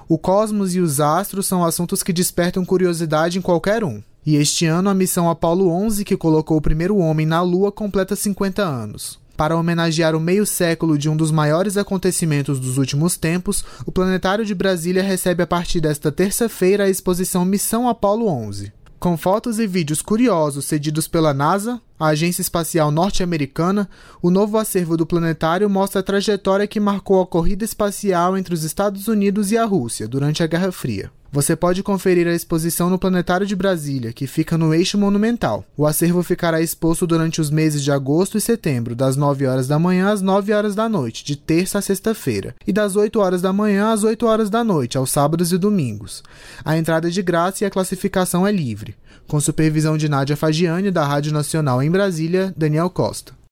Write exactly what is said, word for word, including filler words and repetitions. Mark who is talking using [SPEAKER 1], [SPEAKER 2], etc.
[SPEAKER 1] O cosmos e os astros são assuntos que despertam curiosidade em qualquer um. E este ano a missão Apollo onze, que colocou o primeiro homem na Lua, completa cinquenta anos. Para homenagear o meio século de um dos maiores acontecimentos dos últimos tempos, o Planetário de Brasília recebe a partir desta terça-feira a exposição Missão Apollo onze. Com fotos e vídeos curiosos cedidos pela NASA, a Agência Espacial Norte-Americana, o novo acervo do planetário mostra a trajetória que marcou a corrida espacial entre os Estados Unidos e a Rússia durante a Guerra Fria. Você pode conferir a exposição no Planetário de Brasília, que fica no Eixo Monumental. O acervo ficará exposto durante os meses de agosto e setembro, das nove horas da manhã às nove horas da noite, de terça a sexta-feira, e das oito horas da manhã às oito horas da noite, aos sábados e domingos. A entrada é de graça e a classificação é livre. Com supervisão de Nádia Fagiani, da Rádio Nacional em Brasília, Daniel Costa.